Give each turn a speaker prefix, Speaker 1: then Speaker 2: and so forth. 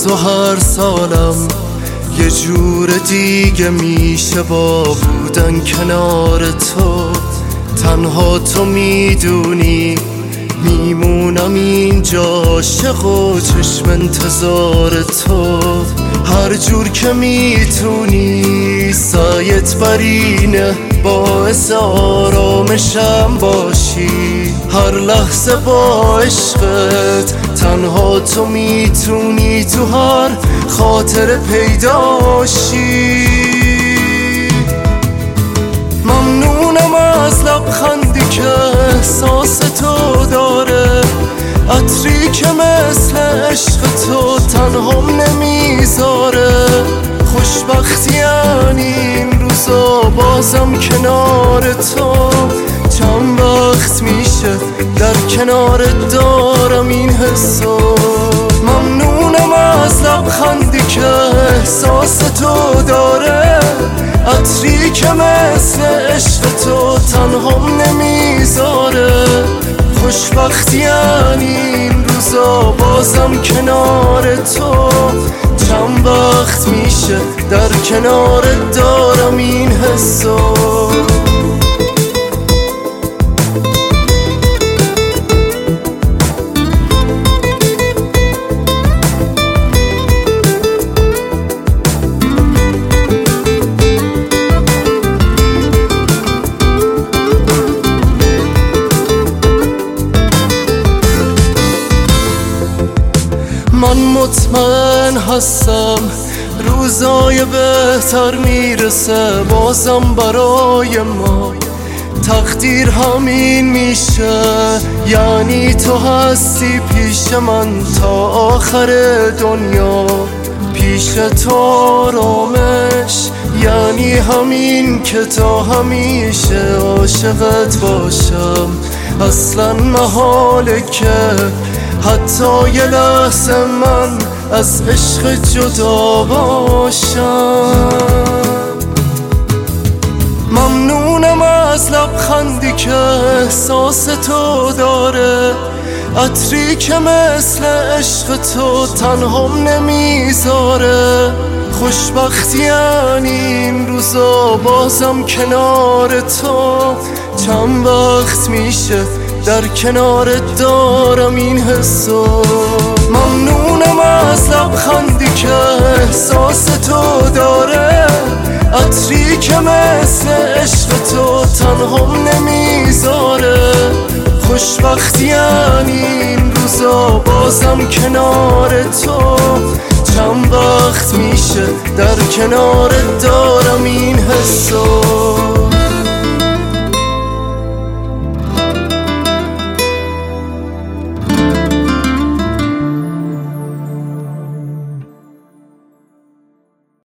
Speaker 1: روز و هر سالم یه جور دیگه میشه با بودن کنار تو. تنها تو میدونی میمونم اینجا عاشق و چشم انتظار تو. هر جور که میتونی سعیت بر اینه باعث آرامشم باشی. هر لحظه با عشقت تنها تو میتونی تو هر خاطر پیداشی. ممنونم از لبخندی که احساس تو داره، عطری که مثل عشق تو تنهام نمیذاره. خوشبختی این روزا بازم کنار تو. چند وقت میشه در کنارت دارم این حسو. ممنونم از لبخندی که احساس تو داره، عطری که مثل عشق تو تنهام نمیذاره. خوشبختی این روزا بازم کنار تو. چند وقت میشه در کنارت دارم این حسو. من مطمئن هستم روزای بهتر میرسه بازم برای ما. تقدیر همین میشه، یعنی تو هستی پیش من تا آخر دنیا. پیش تو آرامش یعنی همین که تا همیشه عاشقت باشم. اصلا محاله که حتی یه لحظه من از عشق جدا باشم. ممنونم از لبخندی که احساس تو داره، عطری که مثل عشق تو تنهام نمیذاره. خوشبختی این روزا بازم کنار تو. چند وقت میشه در کنارت دارم این حسو. ممنونم از لبخندی که احساس تو داره، عطری که مثل عشق تو تنهام نمیذاره. خوشبختی این روزا بازم کنار تو. چند وقت میشه در کنارت دارم این حسو.